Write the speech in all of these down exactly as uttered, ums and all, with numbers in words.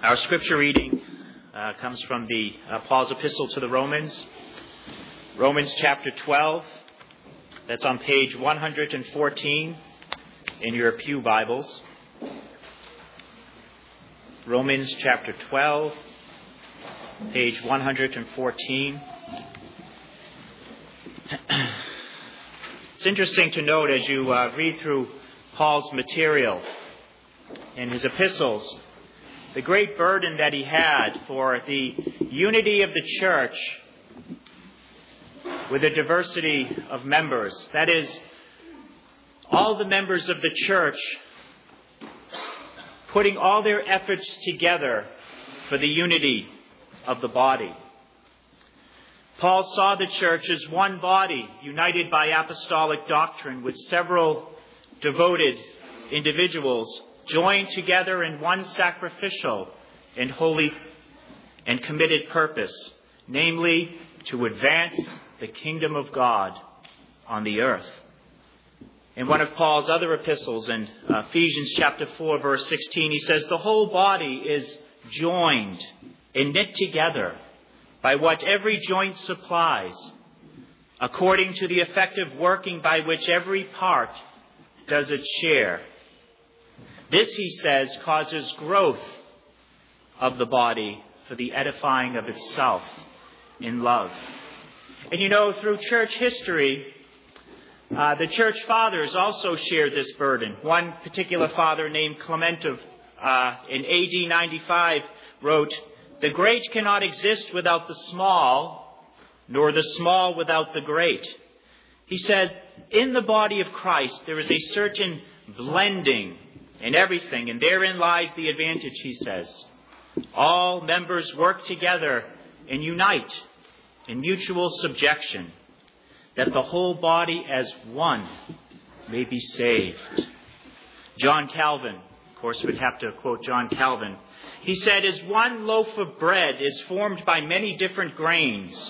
Our scripture reading uh, comes from the uh, Paul's epistle to the Romans, Romans chapter twelve. That's on page one hundred fourteen in your pew Bibles. Romans chapter twelve, page one hundred fourteen. It's interesting to note as you uh, read through Paul's material in his epistles, the great burden that he had for the unity of the church with a diversity of members. That is, all the members of the church putting all their efforts together for the unity of the body. Paul saw the church as one body, united by apostolic doctrine, with several devoted individuals joined together in one sacrificial and holy and committed purpose, namely to advance the kingdom of God on the earth. In one of Paul's other epistles, in Ephesians chapter four, verse sixteen, he says, the whole body is joined and knit together by what every joint supplies, according to the effective working by which every part does its share. This, he says, causes growth of the body for the edifying of itself in love. And you know, through church history, uh, the church fathers also shared this burden. One particular father named Clement of, uh, in A D ninety-five wrote, the great cannot exist without the small, nor the small without the great. He says, in the body of Christ, there is a certain blending in everything, and therein lies the advantage, he says. All members work together and unite in mutual subjection, that the whole body as one may be saved. John Calvin, of course, we'd have to quote John Calvin. He said, as one loaf of bread is formed by many different grains,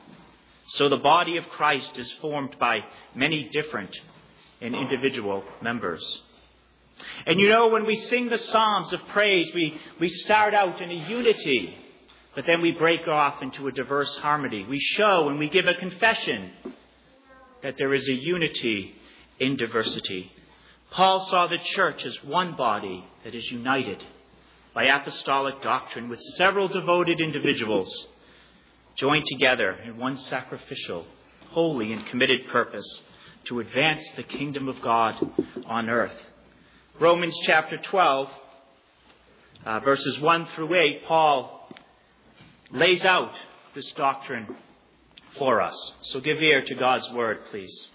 so the body of Christ is formed by many different and individual members. And you know, when we sing the Psalms of praise, we, we start out in a unity, but then we break off into a diverse harmony. We show and we give a confession that there is a unity in diversity. Paul saw the church as one body that is united by apostolic doctrine with several devoted individuals joined together in one sacrificial, holy, and committed purpose to advance the kingdom of God on earth. Romans chapter twelve, uh, verses one through eight, Paul lays out this doctrine for us. So give ear to God's word, please.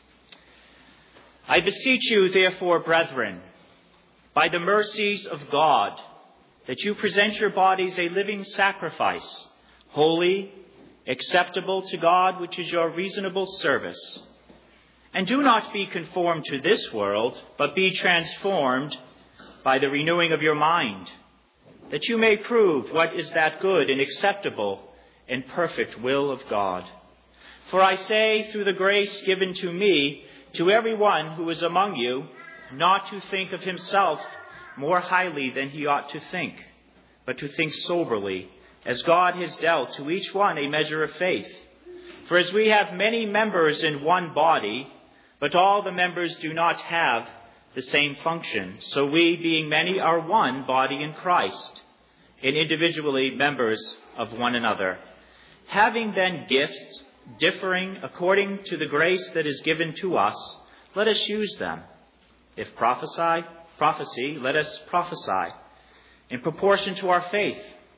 I beseech you, therefore, brethren, by the mercies of God, that you present your bodies a living sacrifice, holy, acceptable to God, which is your reasonable service. And do not be conformed to this world, but be transformed by the renewing of your mind, that you may prove what is that good and acceptable and perfect will of God. For I say, through the grace given to me, to everyone who is among you, not to think of himself more highly than he ought to think, but to think soberly, as God has dealt to each one a measure of faith. For as we have many members in one body, but all the members do not have the same function, so we, being many, are one body in Christ, and individually members of one another. Having then gifts differing according to the grace that is given to us, let us use them. If prophesy, prophecy, let us prophesy in proportion to our faith.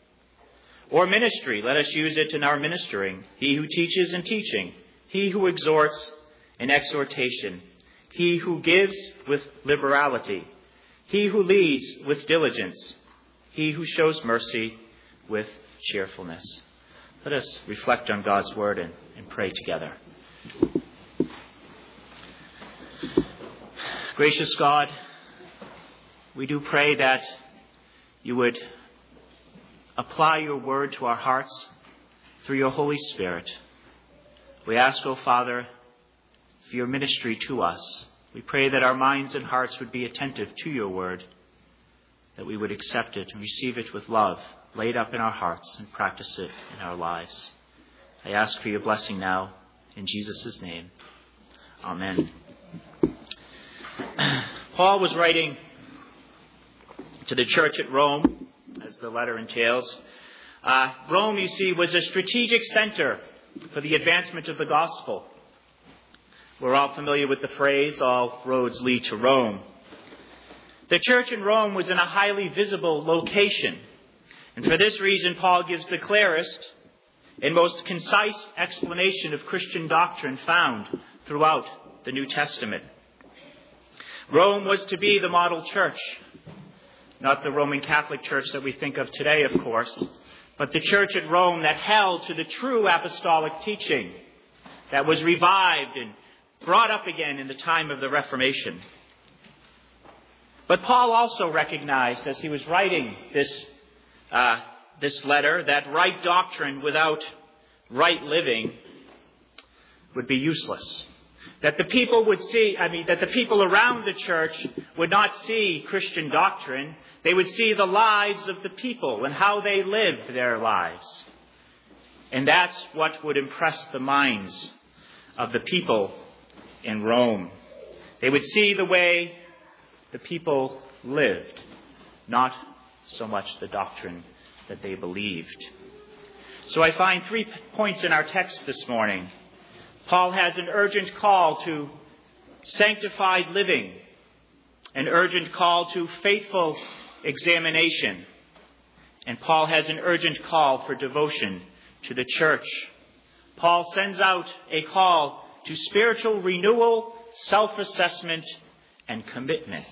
Or ministry, let us use it in our ministering. He who teaches in teaching. He who exhorts in exhortation. He who gives with liberality. He who leads with diligence. He who shows mercy with cheerfulness. Let us reflect on God's word and, and pray together. Gracious God, we do pray that you would apply your word to our hearts through your Holy Spirit. We ask, O Father, for your ministry to us. We pray that our minds and hearts would be attentive to your word, that we would accept it and receive it with love lay it up in our hearts, and practice it in our lives. I ask for your blessing now, in Jesus' name. Amen. Paul was writing to the church at Rome, as the letter entails. Uh, Rome, you see, was a strategic center for the advancement of the gospel. We're all familiar with the phrase, all roads lead to Rome. The church in Rome was in a highly visible location. And for this reason, Paul gives the clearest and most concise explanation of Christian doctrine found throughout the New Testament. Rome was to be the model church, not the Roman Catholic Church that we think of today, of course, but the church at Rome that held to the true apostolic teaching that was revived and brought up again in the time of the Reformation. But Paul also recognized, as he was writing this uh, this letter, that right doctrine without right living would be useless. That the people would see, I mean, that the people around the church would not see Christian doctrine. They would see the lives of the people and how they lived their lives. And that's what would impress the minds of the people in Rome. They would see the way the people lived, not so much the doctrine that they believed. So I find three points in our text this morning. Paul has an urgent call to sanctified living, an urgent call to faithful examination, and Paul has an urgent call for devotion to the church. Paul sends out a call to spiritual renewal, self-assessment, and commitment.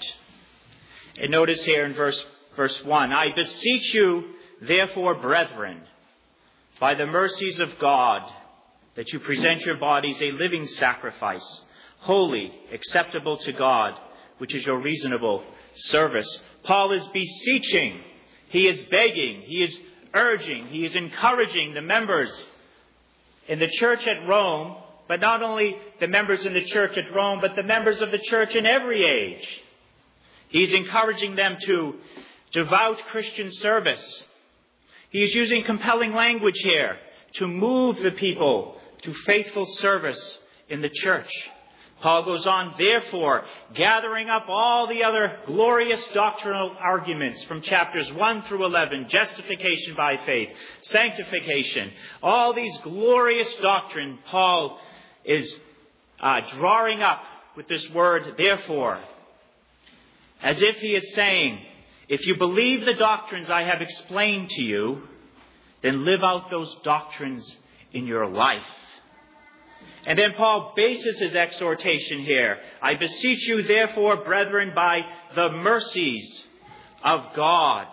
And notice here in verse, verse one, I beseech you, therefore, brethren, by the mercies of God, that you present your bodies a living sacrifice, holy, acceptable to God, which is your reasonable service. Paul is beseeching, he is begging, he is urging, he is encouraging the members in the church at Rome, but not only the members in the church at Rome, but the members of the church in every age. He's encouraging them to devout Christian service. He is using compelling language here to move the people to faithful service in the church. Paul goes on, therefore, gathering up all the other glorious doctrinal arguments from chapters one through eleven, justification by faith, sanctification, all these glorious doctrine, Paul is uh, drawing up with this word, therefore, as if he is saying, if you believe the doctrines I have explained to you, then live out those doctrines in your life. And then Paul bases his exhortation here. I beseech you, therefore, brethren, by the mercies of God.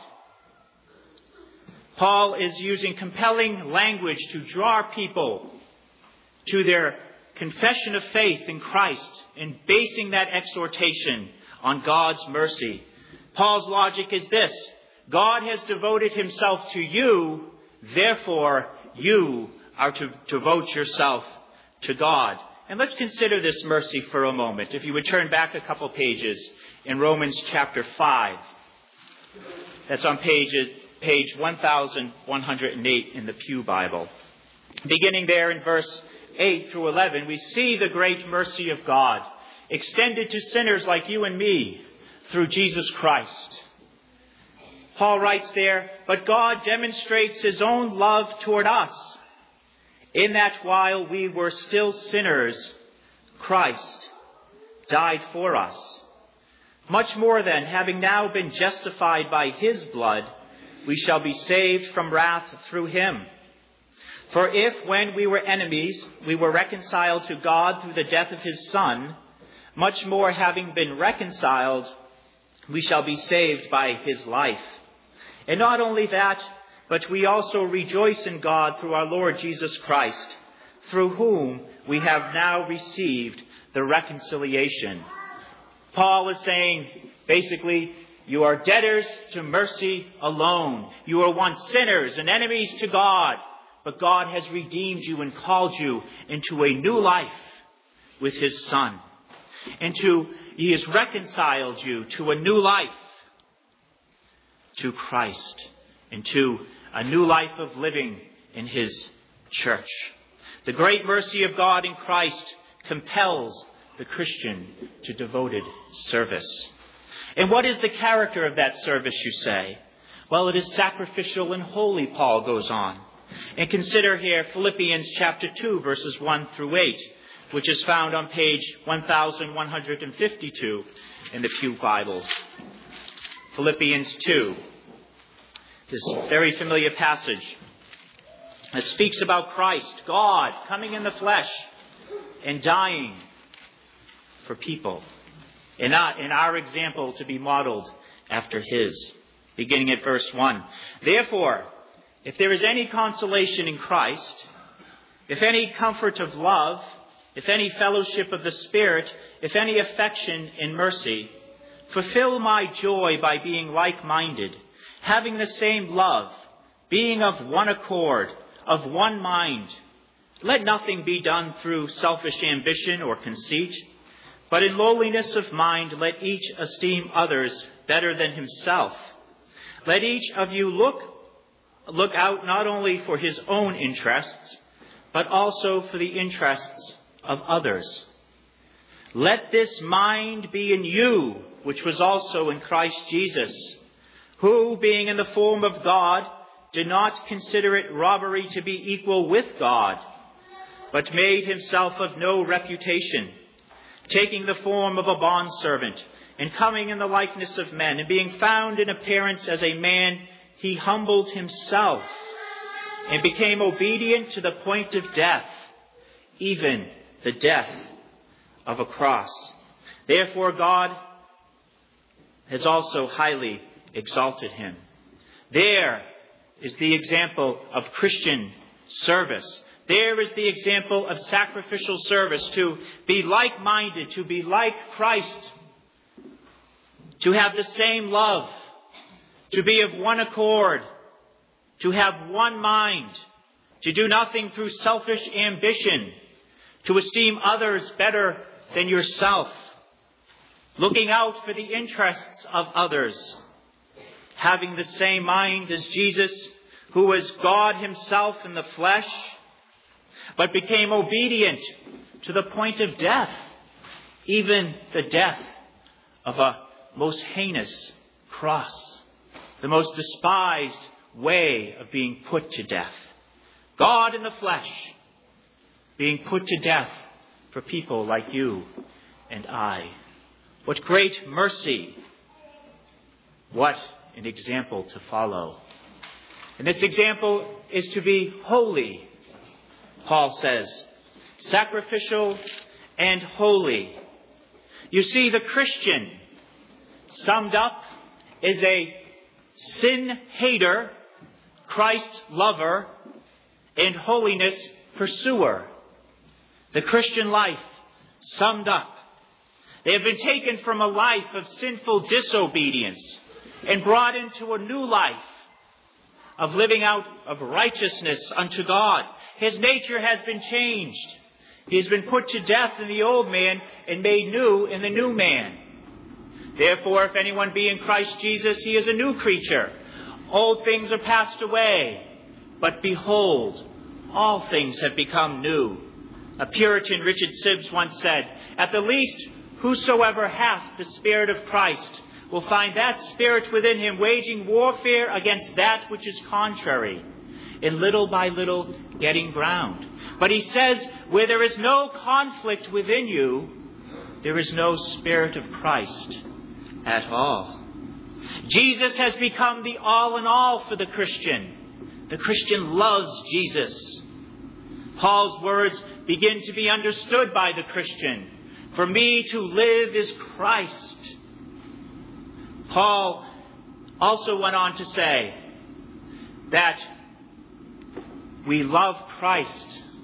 Paul is using compelling language to draw people to their confession of faith in Christ and basing that exhortation on God's mercy. Paul's logic is this: God has devoted himself to you, therefore you are to devote yourself to God. And let's consider this mercy for a moment. If you would turn back a couple pages in Romans chapter five. That's on page, page one thousand one hundred eight in the Pew Bible. Beginning there in verse eight through eleven, we see the great mercy of God extended to sinners like you and me through Jesus Christ. Paul writes there, but God demonstrates his own love toward us, in that while we were still sinners, Christ died for us. Much more then, having now been justified by his blood, we shall be saved from wrath through him. For if, when we were enemies, we were reconciled to God through the death of his Son, much more having been reconciled, we shall be saved by his life. And not only that, but we also rejoice in God through our Lord Jesus Christ, through whom we have now received the reconciliation. Paul is saying, basically, you are debtors to mercy alone. You were once sinners and enemies to God, but God has redeemed you and called you into a new life with his Son. And to, he has reconciled you to a new life, to Christ into a new life of living in his church. The great mercy of God in Christ compels the Christian to devoted service. And what is the character of that service, you say? Well, it is sacrificial and holy, Paul goes on. And consider here Philippians chapter two, verses one through eight, which is found on page one thousand one hundred fifty-two in the Pew Bibles. Philippians two, this very familiar passage that speaks about Christ, God, coming in the flesh and dying for people. And in our example to be modeled after his. Beginning at verse one. Therefore, if there is any consolation in Christ, if any comfort of love, if any fellowship of the Spirit, if any affection in mercy, fulfill my joy by being like-minded, having the same love, being of one accord, of one mind. Let nothing be done through selfish ambition or conceit, but in lowliness of mind let each esteem others better than himself. Let each of you look, look out not only for his own interests, but also for the interests of others. Let this mind be in you, which was also in Christ Jesus, who, being in the form of God, did not consider it robbery to be equal with God, but made himself of no reputation, taking the form of a bondservant, and coming in the likeness of men, and being found in appearance as a man, he humbled himself, and became obedient to the point of death, even the death of a cross. Therefore God has also highly exalted him. There is the example of Christian service. There is the example of sacrificial service, to be like-minded, to be like Christ, to have the same love, to be of one accord, to have one mind, to do nothing through selfish ambition, to esteem others better than yourself, looking out for the interests of others, having the same mind as Jesus, who was God himself in the flesh, but became obedient to the point of death, even the death of a most heinous cross, the most despised way of being put to death. God in the flesh being put to death for people like you and I. What great mercy. What an example to follow. And this example is to be holy, Paul says. Sacrificial and holy. You see, the Christian, summed up, is a sin-hater, Christ lover, and holiness pursuer. The Christian life, summed up. They have been taken from a life of sinful disobedience and brought into a new life of living out of righteousness unto God. His nature has been changed. He has been put to death in the old man and made new in the new man. Therefore, if anyone be in Christ Jesus, he is a new creature. Old things are passed away, but behold, all things have become new. A Puritan, Richard Sibbes, once said, at the least, whosoever hath the Spirit of Christ will find that Spirit within him waging warfare against that which is contrary, and little by little getting ground. But he says, where there is no conflict within you, there is no Spirit of Christ at all. Jesus has become the all in all for the Christian. The Christian loves Jesus. Paul's words begin to be understood by the Christian. For me to live is Christ. Paul also went on to say that we love Christ.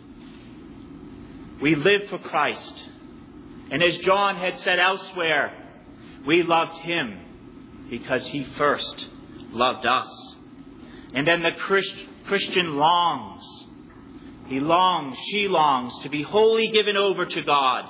We live for Christ. And as John had said elsewhere, we loved him because he first loved us. And then the Christ, Christian longs. He longs, she longs to be wholly given over to God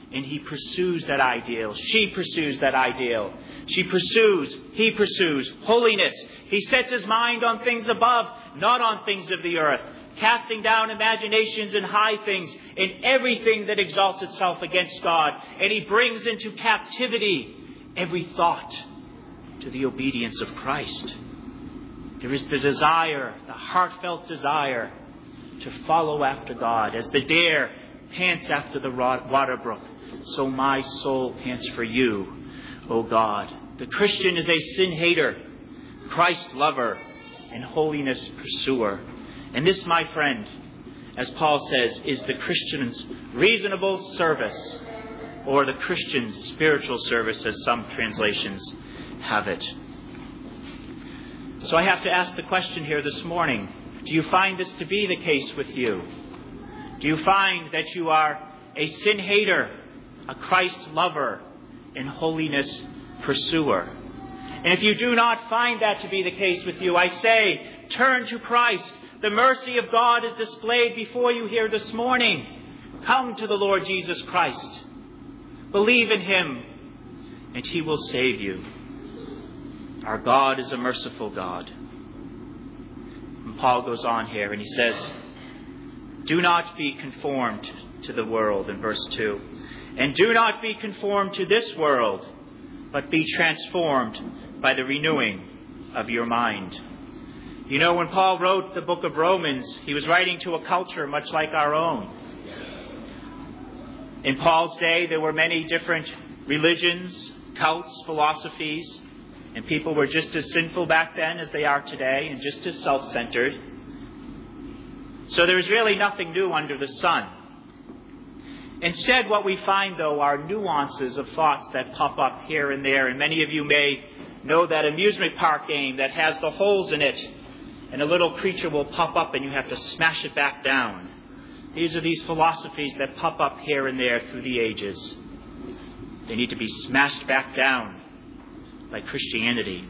And he pursues that ideal. She pursues that ideal. She pursues, he pursues holiness. He sets his mind on things above, not on things of the earth, casting down imaginations and high things and everything that exalts itself against God. And he brings into captivity every thought to the obedience of Christ. There is the desire, the heartfelt desire to follow after God. As the deer pants after the water brook, so my soul pants for you, O God. The Christian is a sin hater, Christ lover, and holiness pursuer. And this, my friend, as Paul says, is the Christian's reasonable service, or the Christian's spiritual service, as some translations have it. So I have to ask the question here this morning, do you find this to be the case with you? Do you find that you are a sin hater, a Christ lover, and holiness pursuer? And if you do not find that to be the case with you, I say, turn to Christ. The mercy of God is displayed before you here this morning. Come to the Lord Jesus Christ. Believe in him, and he will save you. Our God is a merciful God. And Paul goes on here and he says, do not be conformed to the world, in verse two. And do not be conformed to this world, but be transformed by the renewing of your mind. You know, when Paul wrote the book of Romans, he was writing to a culture much like our own. In Paul's day, there were many different religions, cults, philosophies, and people were just as sinful back then as they are today, and just as self-centered. So there is really nothing new under the sun. Instead, what we find, though, are nuances of thoughts that pop up here and there. And many of you may know that amusement park game that has the holes in it, and a little creature will pop up and you have to smash it back down. These are these philosophies that pop up here and there through the ages. They need to be smashed back down by Christianity.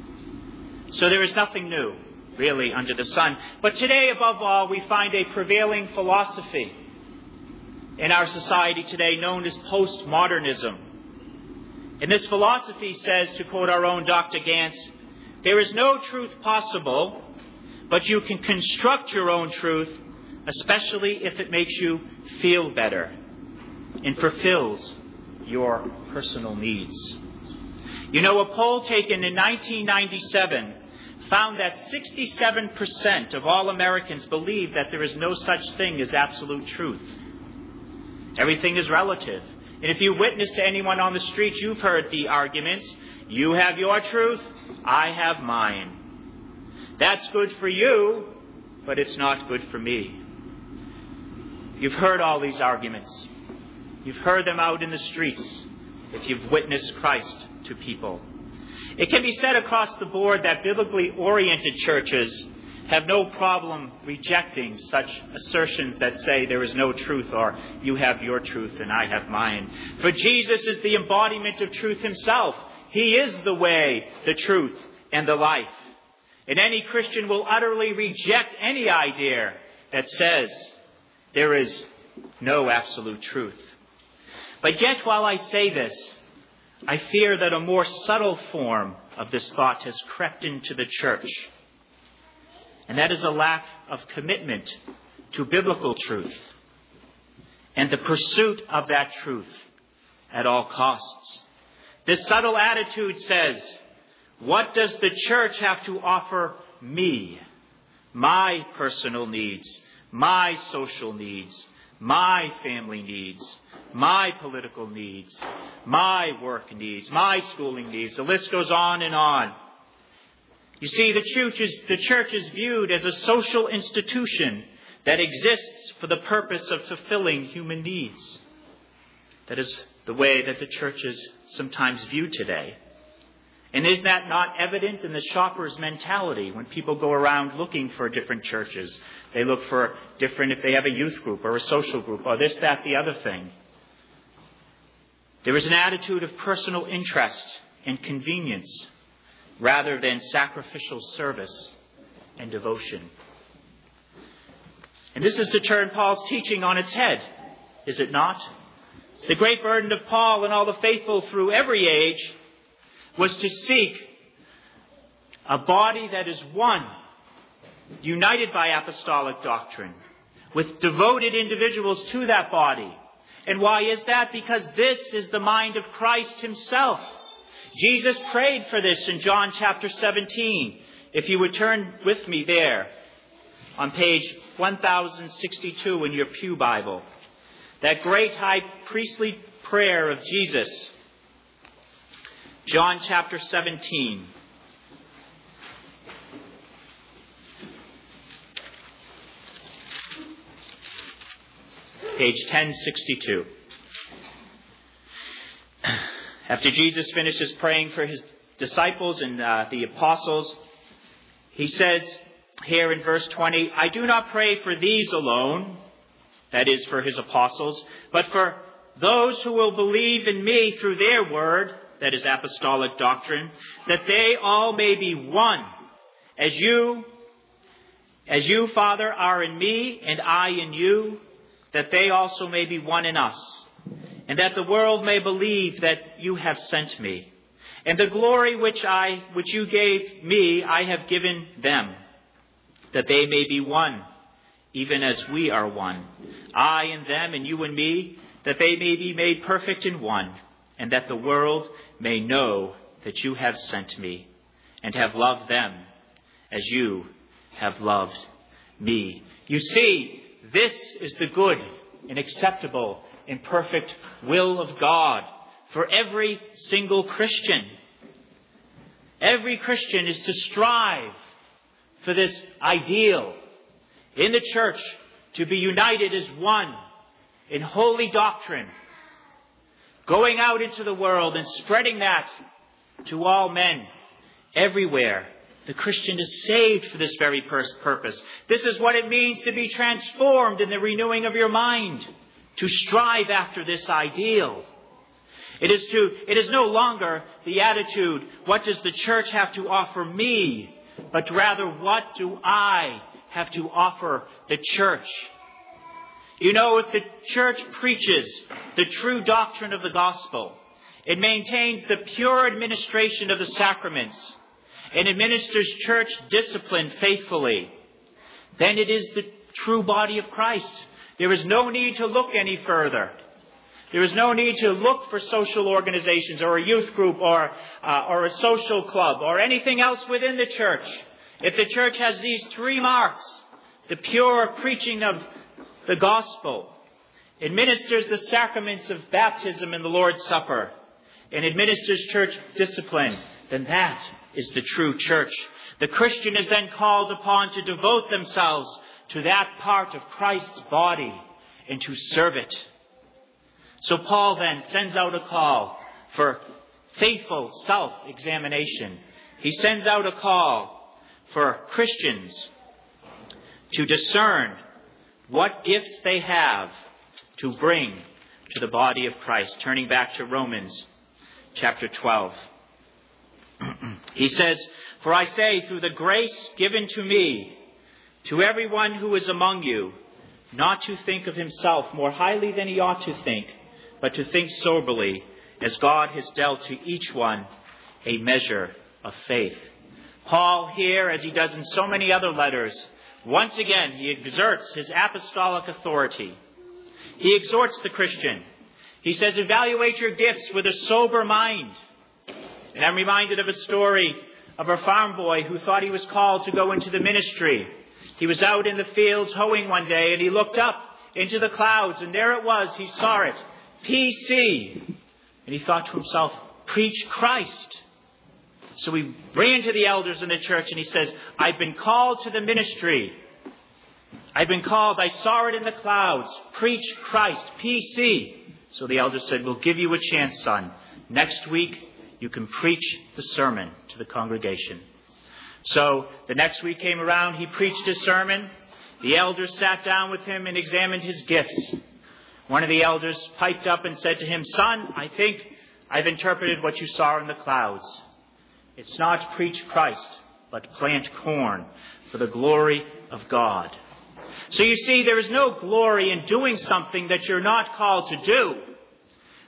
So there is nothing new, really, under the sun. But today, above all, we find a prevailing philosophy in our society today known as postmodernism. And this philosophy says, to quote our own Doctor Gantz, there is no truth possible, but you can construct your own truth, especially if it makes you feel better and fulfills your personal needs. You know, a poll taken in nineteen ninety-seven found that sixty-seven percent of all Americans believe that there is no such thing as absolute truth. Everything is relative. And if you witness to anyone on the street, you've heard the arguments. You have your truth, I have mine. That's good for you, but it's not good for me. You've heard all these arguments. You've heard them out in the streets if you've witnessed Christ to people. It can be said across the board that biblically oriented churches have no problem rejecting such assertions that say there is no truth, or you have your truth and I have mine. For Jesus is the embodiment of truth himself. He is the way, the truth, and the life. And any Christian will utterly reject any idea that says there is no absolute truth. But yet, while I say this, I fear that a more subtle form of this thought has crept into the church. And that is a lack of commitment to biblical truth and the pursuit of that truth at all costs. This subtle attitude says, what does the church have to offer me? My personal needs, my social needs, my family needs, my political needs, my work needs, my schooling needs. The list goes on and on. You see, the church is, the church is viewed as a social institution that exists for the purpose of fulfilling human needs. That is the way that the church is sometimes viewed today. And is that not evident in the shopper's mentality when people go around looking for different churches? They look for different, if they have a youth group or a social group or this, that, the other thing. There is an attitude of personal interest and convenience rather than sacrificial service and devotion. And this is to turn Paul's teaching on its head, is it not? The great burden of Paul and all the faithful through every age was to seek a body that is one, united by apostolic doctrine, with devoted individuals to that body. And why is that? Because this is the mind of Christ himself. Jesus prayed for this in John chapter seventeen. If you would turn with me there on page one thousand sixty-two in your pew Bible. That great high priestly prayer of Jesus. John chapter seventeen. Page ten sixty-two. After Jesus finishes praying for his disciples and uh, the apostles, he says here in verse twenty, I do not pray for these alone, that is for his apostles, but for those who will believe in me through their word, that is apostolic doctrine, that they all may be one, as you, as you, Father, are in me and I in you, that they also may be one in us, and that the world may believe that you have sent me. And the glory which I, which you gave me, I have given them, that they may be one, even as we are one. I and them, and you and me, that they may be made perfect in one, and that the world may know that you have sent me, and have loved them as you have loved me. You see, this is the good and acceptable and perfect will of God for every single Christian. Every Christian is to strive for this ideal in the church, to be united as one in holy doctrine, going out into the world and spreading that to all men everywhere. The Christian is saved for this very purpose. This is what it means to be transformed in the renewing of your mind, to strive after this ideal. It is to, it is no longer the attitude, what does the church have to offer me? But rather, what do I have to offer the church? You know, if the church preaches the true doctrine of the gospel, it maintains the pure administration of the sacraments, and administers church discipline faithfully, then it is the true body of Christ. There is no need to look any further. There is no need to look for social organizations or a youth group or, uh, or a social club or anything else within the church. If the church has these three marks, the pure preaching of the gospel, administers the sacraments of baptism and the Lord's Supper, and administers church discipline, then that is the true church. The Christian is then called upon to devote themselves to that part of Christ's body and to serve it. So Paul then sends out a call for faithful self-examination. He sends out a call for Christians to discern what gifts they have to bring to the body of Christ. Turning back to Romans chapter twelve. He says, for I say, through the grace given to me, to everyone who is among you, not to think of himself more highly than he ought to think, but to think soberly, as God has dealt to each one a measure of faith. Paul here, as he does in so many other letters, once again he exerts his apostolic authority. He exhorts the Christian. He says, evaluate your gifts with a sober mind. And I'm reminded of a story of a farm boy who thought he was called to go into the ministry. He was out in the fields hoeing one day, and he looked up into the clouds, and there it was. He saw it. P C. And he thought to himself, preach Christ. So he ran to the elders in the church, and he says, I've been called to the ministry. I've been called. I saw it in the clouds. Preach Christ. P C. So the elders said, we'll give you a chance, son. Next week, you can preach the sermon to the congregation. So the next week came around, he preached his sermon. The elders sat down with him and examined his gifts. One of the elders piped up and said to him, son, I think I've interpreted what you saw in the clouds. It's not preach Christ, but plant corn for the glory of God. So you see, there is no glory in doing something that you're not called to do.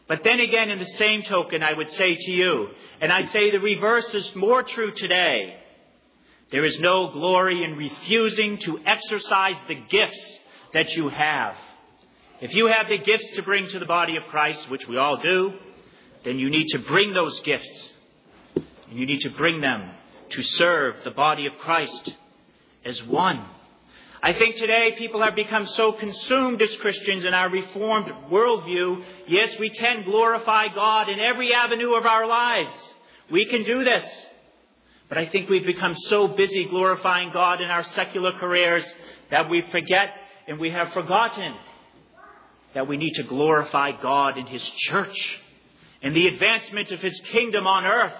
But then again, in the same token, I would say to you, and I say the reverse is more true today, there is no glory in refusing to exercise the gifts that you have. If you have the gifts to bring to the body of Christ, which we all do, then you need to bring those gifts. And you need to bring them to serve the body of Christ as one. I think today people have become so consumed as Christians in our Reformed worldview. Yes, we can glorify God in every avenue of our lives. We can do this. But I think we've become so busy glorifying God in our secular careers that we forget and we have forgotten that we need to glorify God in His church and the advancement of His kingdom on earth.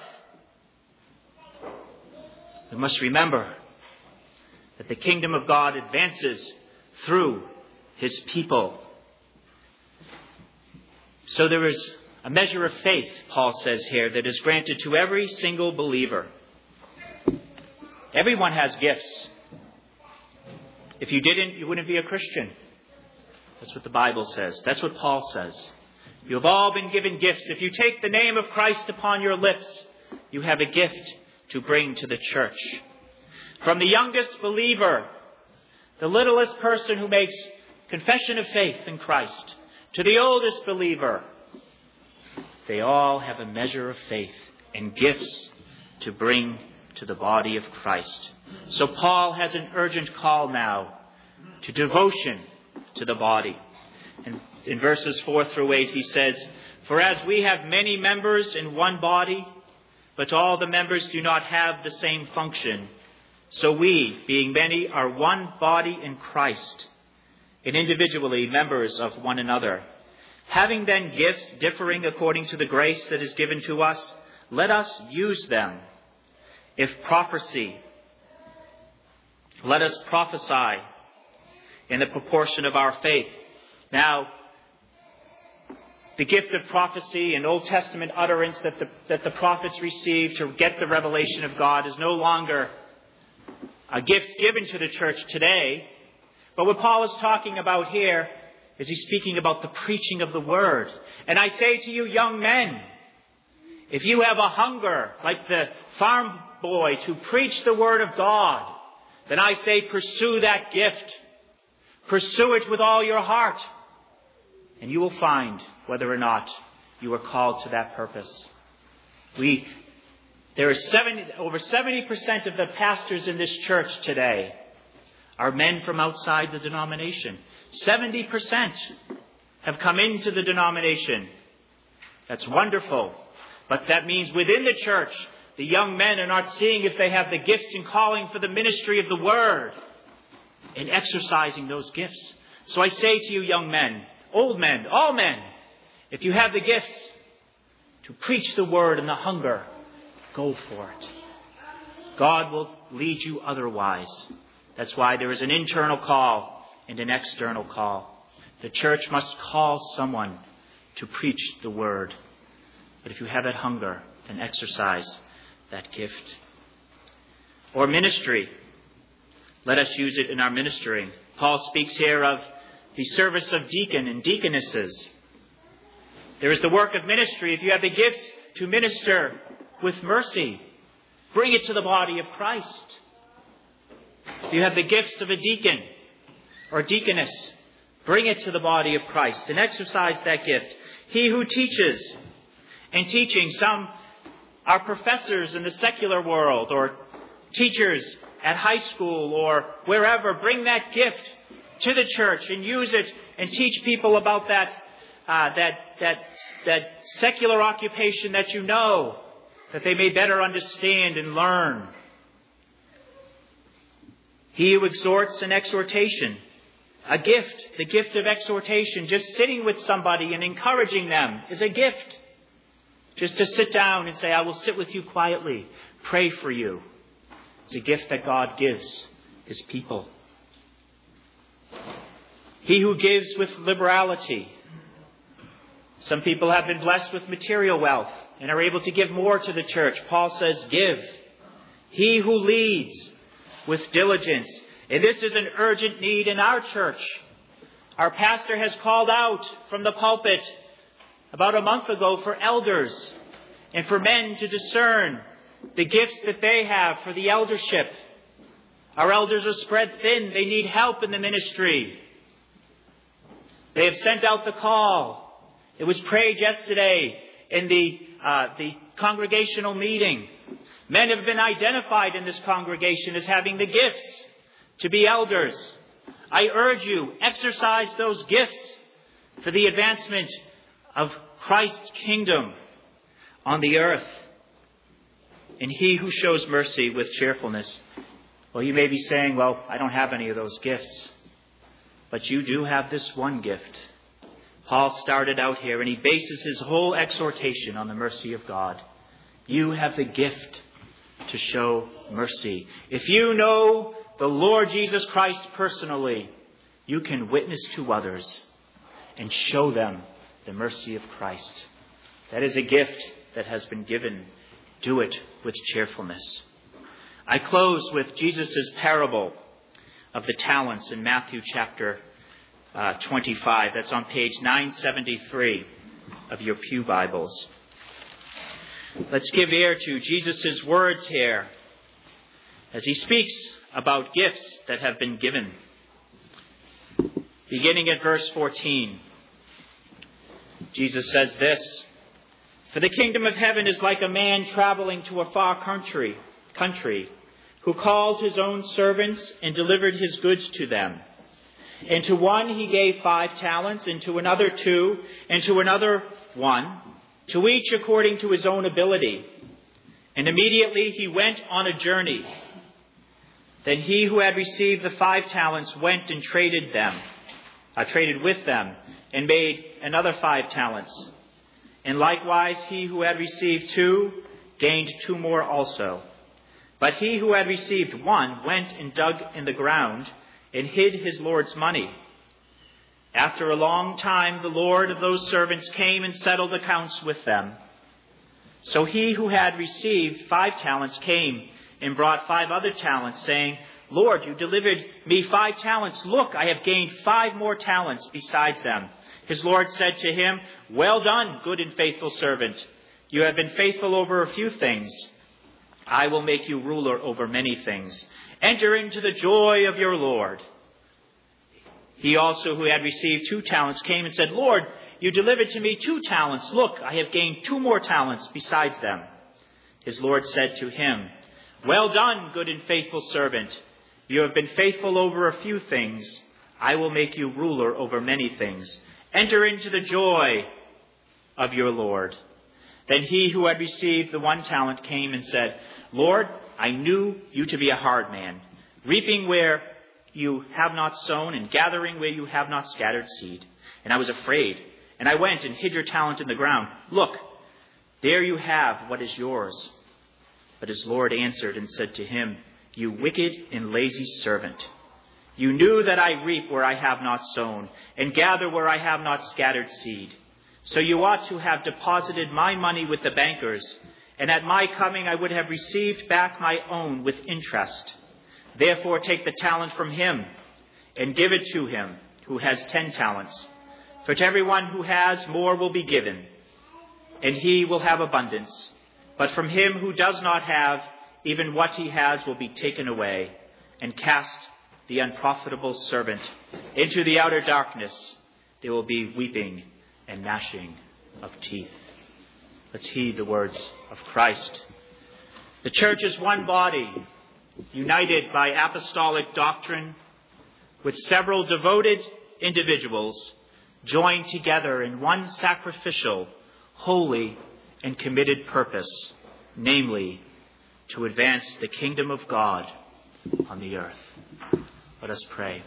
We must remember that the kingdom of God advances through His people. So there is a measure of faith, Paul says here, that is granted to every single believer. Everyone has gifts. If you didn't, you wouldn't be a Christian. That's what the Bible says. That's what Paul says. You have all been given gifts. If you take the name of Christ upon your lips, you have a gift to bring to the church. From the youngest believer, the littlest person who makes confession of faith in Christ, to the oldest believer, they all have a measure of faith and gifts to bring to the body of Christ. So Paul has an urgent call now to devotion to the body. And in verses four through eight he says, "For as we have many members in one body, but all the members do not have the same function, so we, being many, are one body in Christ, and individually members of one another. Having then gifts differing according to the grace that is given to us, let us use them. If prophecy, let us prophesy in the proportion of our faith." Now, the gift of prophecy and Old Testament utterance that the, that the prophets received to get the revelation of God is no longer a gift given to the church today. But what Paul is talking about here is he's speaking about the preaching of the word. And I say to you, young men, if you have a hunger like the farm boy to preach the word of God, then I say pursue that gift. Pursue it with all your heart. And you will find whether or not you are called to that purpose. We, there are seventy, over seventy percent of the pastors in this church today are men from outside the denomination. seventy percent have come into the denomination. That's wonderful. But that means within the church, the young men are not seeing if they have the gifts and calling for the ministry of the word and exercising those gifts. So I say to you, young men, old men, all men, if you have the gifts to preach the word and the hunger, go for it. God will lead you otherwise. That's why there is an internal call and an external call. The church must call someone to preach the word. But if you have that hunger, then exercise that gift. Or ministry. Let us use it in our ministering. Paul speaks here of the service of deacon and deaconesses. There is the work of ministry. If you have the gifts to minister with mercy, bring it to the body of Christ. If you have the gifts of a deacon or deaconess, bring it to the body of Christ and exercise that gift. He who teaches, and teaching, some are professors in the secular world or teachers at high school or wherever. Bring that gift to the church and use it and teach people about that uh, that that that secular occupation that you know, that they may better understand and learn. He who exhorts, an exhortation, a gift, the gift of exhortation. Just sitting with somebody and encouraging them is a gift. Just to sit down and say, I will sit with you quietly, pray for you. It's a gift that God gives His people. He who gives with liberality. Some people have been blessed with material wealth and are able to give more to the church. Paul says, give. He who leads with diligence. And this is an urgent need in our church. Our pastor has called out from the pulpit about a month ago for elders and for men to discern the gifts that they have for the eldership. Our elders are spread thin. They need help in the ministry. They have sent out the call. It was prayed yesterday in the, uh, the congregational meeting. Men have been identified in this congregation as having the gifts to be elders. I urge you, exercise those gifts for the advancement of Christ's kingdom on the earth. And he who shows mercy with cheerfulness. Well, you may be saying, well, I don't have any of those gifts. But you do have this one gift. Paul started out here and he bases his whole exhortation on the mercy of God. You have the gift to show mercy. If you know the Lord Jesus Christ personally, you can witness to others and show them the mercy of Christ. That is a gift that has been given. Do it with cheerfulness. I close with Jesus' parable of the talents in Matthew chapter uh, twenty-five. That's on page nine seventy-three of your pew Bibles. Let's give ear to Jesus' words here as he speaks about gifts that have been given. Beginning at verse fourteen, Jesus says this, "For the kingdom of heaven is like a man traveling to a far country, country, who called his own servants and delivered his goods to them. And to one he gave five talents, and to another two, and to another one, to each according to his own ability. And immediately he went on a journey. Then he who had received the five talents went and traded them, uh, traded with them, and made another five talents. And likewise he who had received two gained two more also. But he who had received one went and dug in the ground and hid his Lord's money. After a long time, the Lord of those servants came and settled accounts with them. So he who had received five talents came and brought five other talents, saying, Lord, you delivered me five talents. Look, I have gained five more talents besides them. His Lord said to him, Well done, good and faithful servant. You have been faithful over a few things. I will make you ruler over many things. Enter into the joy of your Lord. He also, who had received two talents, came and said, Lord, you delivered to me two talents. Look, I have gained two more talents besides them. His Lord said to him, Well done, good and faithful servant. You have been faithful over a few things. I will make you ruler over many things. Enter into the joy of your Lord. Then he who had received the one talent came and said, Lord, I knew you to be a hard man, reaping where you have not sown and gathering where you have not scattered seed. And I was afraid, and I went and hid your talent in the ground. Look, there you have what is yours. But his Lord answered and said to him, You wicked and lazy servant. You knew that I reap where I have not sown and gather where I have not scattered seed. So you ought to have deposited my money with the bankers, and at my coming I would have received back my own with interest. Therefore take the talent from him and give it to him who has ten talents. For to everyone who has, more will be given, and he will have abundance. But from him who does not have, even what he has will be taken away. And cast the unprofitable servant into the outer darkness. There will be weeping and gnashing of teeth. Let's heed the words of Christ. The church is one body, united by apostolic doctrine, with several devoted individuals joined together in one sacrificial, holy, and committed purpose, namely, to advance the kingdom of God on the earth. Let us pray.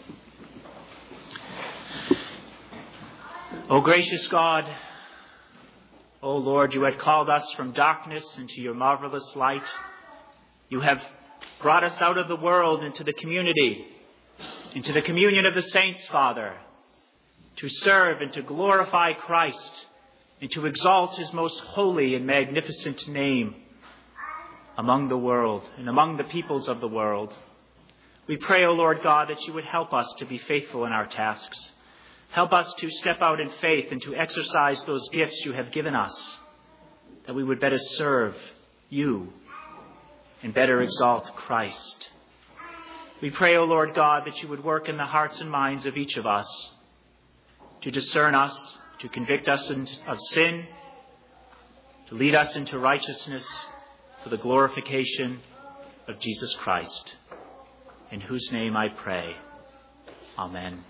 O gracious God, O Lord, you had called us from darkness into your marvelous light. You have brought us out of the world into the community, into the communion of the saints, Father, to serve and to glorify Christ and to exalt his most holy and magnificent name among the world and among the peoples of the world. We pray, O Lord God, that you would help us to be faithful in our tasks. Help us to step out in faith and to exercise those gifts you have given us, that we would better serve you and better exalt Christ. We pray, O Lord God, that you would work in the hearts and minds of each of us, to discern us, to convict us of sin, to lead us into righteousness for the glorification of Jesus Christ, in whose name I pray. Amen.